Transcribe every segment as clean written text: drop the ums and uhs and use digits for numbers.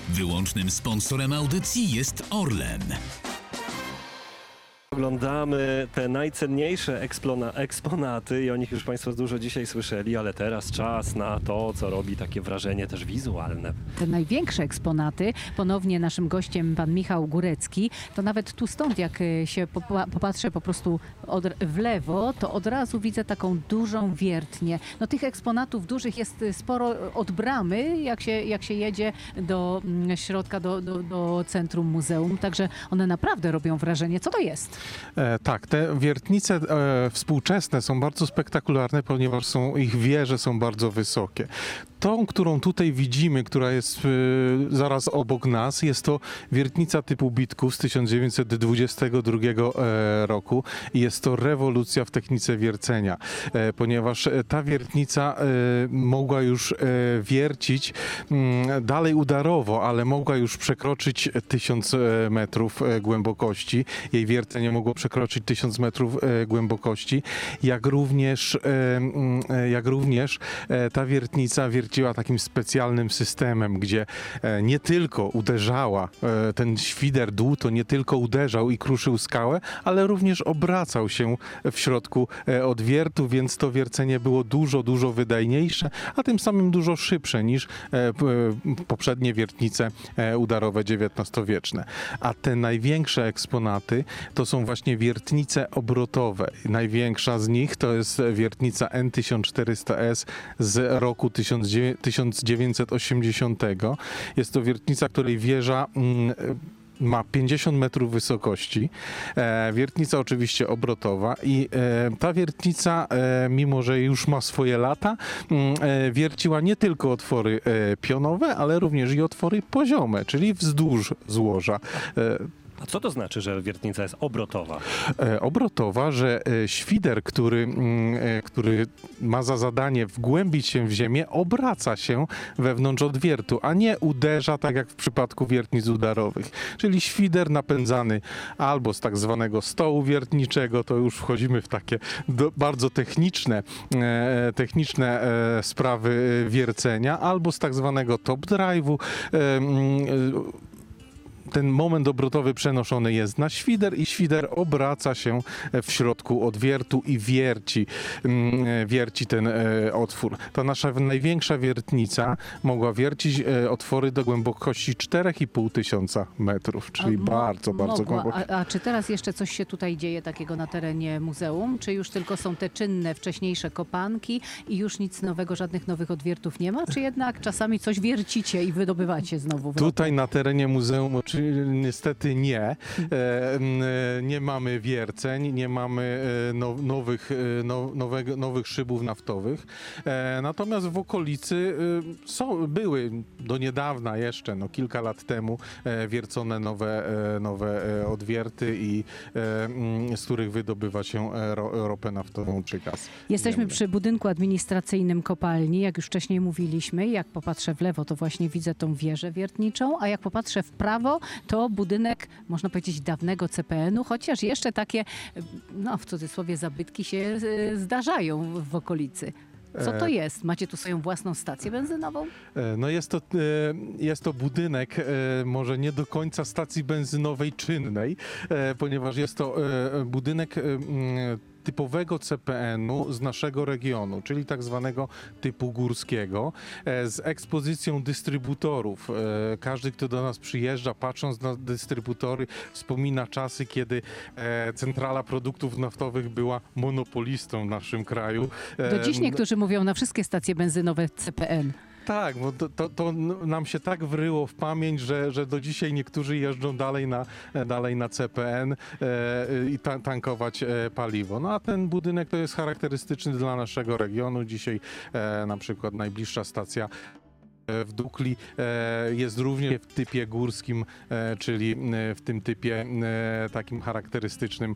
Wyłącznym sponsorem audycji jest Orlen. Oglądamy te najcenniejsze eksponaty i o nich już Państwo dużo dzisiaj słyszeli, ale teraz czas na to, co robi takie wrażenie też wizualne. Te największe eksponaty, ponownie naszym gościem pan Michał Górecki, to nawet tu stąd, jak się popatrzę po prostu w lewo, to od razu widzę taką dużą wiertnię. No tych eksponatów dużych jest sporo od bramy, jak się jedzie do środka, do centrum muzeum, także one naprawdę robią wrażenie. Co to jest? Tak, te wiertnice współczesne są bardzo spektakularne, ponieważ ich wieże są bardzo wysokie. Tą, którą tutaj widzimy, która jest zaraz obok nas, jest to wiertnica typu Bitków z 1922 roku i jest to rewolucja w technice wiercenia, ponieważ ta wiertnica mogła już wiercić dalej udarowo, ale mogła już przekroczyć 1000 metrów głębokości. Jej wiercenie mogło przekroczyć 1000 metrów głębokości, jak również ta wiertnica wierciła takim specjalnym systemem, gdzie nie tylko uderzała, ten świder dół to nie tylko uderzał i kruszył skałę, ale również obracał się w środku odwiertu, więc to wiercenie było dużo wydajniejsze, a tym samym dużo szybsze niż poprzednie wiertnice udarowe XIX-wieczne. A te największe eksponaty to są właśnie wiertnice obrotowe. Największa z nich to jest wiertnica N1400S z roku 1980. Jest to wiertnica, której wieża ma 50 metrów wysokości. Wiertnica oczywiście obrotowa i ta wiertnica, mimo że już ma swoje lata, wierciła nie tylko otwory pionowe, ale również i otwory poziome, czyli wzdłuż złoża. A co to znaczy, że wiertnica jest obrotowa? Obrotowa, że świder, który ma za zadanie wgłębić się w ziemię, obraca się wewnątrz odwiertu, a nie uderza, tak jak w przypadku wiertnic udarowych. Czyli świder napędzany albo z tak zwanego stołu wiertniczego, to już wchodzimy w takie bardzo techniczne sprawy wiercenia, albo z tak zwanego top drive'u. Ten moment obrotowy przenoszony jest na świder i świder obraca się w środku odwiertu i wierci ten otwór. Ta nasza największa wiertnica mogła wiercić otwory do głębokości 4500 metrów, czyli bardzo głębokie. A czy teraz jeszcze coś się tutaj dzieje takiego na terenie muzeum? Czy już tylko są te czynne, wcześniejsze kopanki i już nic nowego, żadnych nowych odwiertów nie ma? Czy jednak czasami coś wiercicie i wydobywacie znowu? Tutaj na terenie muzeum niestety nie. Nie mamy wierceń, nie mamy nowych szybów naftowych. Natomiast w okolicy były do niedawna jeszcze, kilka lat temu, wiercone nowe odwierty i z których wydobywa się ropę naftową czy gaz. Jesteśmy przy budynku administracyjnym kopalni, jak już wcześniej mówiliśmy. Jak popatrzę w lewo, to właśnie widzę tą wieżę wiertniczą, a jak popatrzę w prawo, to budynek, można powiedzieć, dawnego CPN-u, chociaż jeszcze takie, w cudzysłowie, zabytki się zdarzają w okolicy. Co to jest? Macie tu swoją własną stację benzynową? No jest to budynek może nie do końca stacji benzynowej czynnej, ponieważ jest to budynek typowego CPN-u z naszego regionu, czyli tak zwanego typu górskiego, z ekspozycją dystrybutorów. Każdy, kto do nas przyjeżdża, patrząc na dystrybutory, wspomina czasy, kiedy centrala produktów naftowych była monopolistą w naszym kraju. Do dziś niektórzy mówią na wszystkie stacje benzynowe CPN. Tak, bo to nam się tak wryło w pamięć, że do dzisiaj niektórzy jeżdżą dalej na CPN i tankować paliwo. No a ten budynek to jest charakterystyczny dla naszego regionu. Dzisiaj na przykład najbliższa stacja w Dukli jest również w typie górskim, czyli w tym typie takim charakterystycznym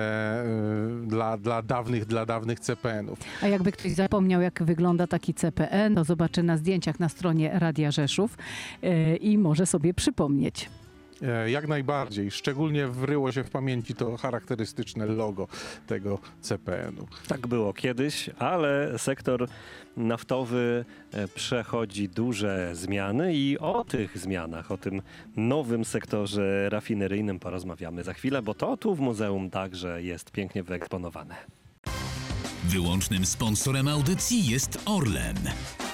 dla dawnych CPN-ów. A jakby ktoś zapomniał, jak wygląda taki CPN, to zobaczy na zdjęciach na stronie Radia Rzeszów i może sobie przypomnieć. Jak najbardziej. Szczególnie wryło się w pamięci to charakterystyczne logo tego CPN-u. Tak było kiedyś, ale sektor naftowy przechodzi duże zmiany i o tych zmianach, o tym nowym sektorze rafineryjnym porozmawiamy za chwilę, bo to tu w muzeum także jest pięknie wyeksponowane. Wyłącznym sponsorem audycji jest Orlen.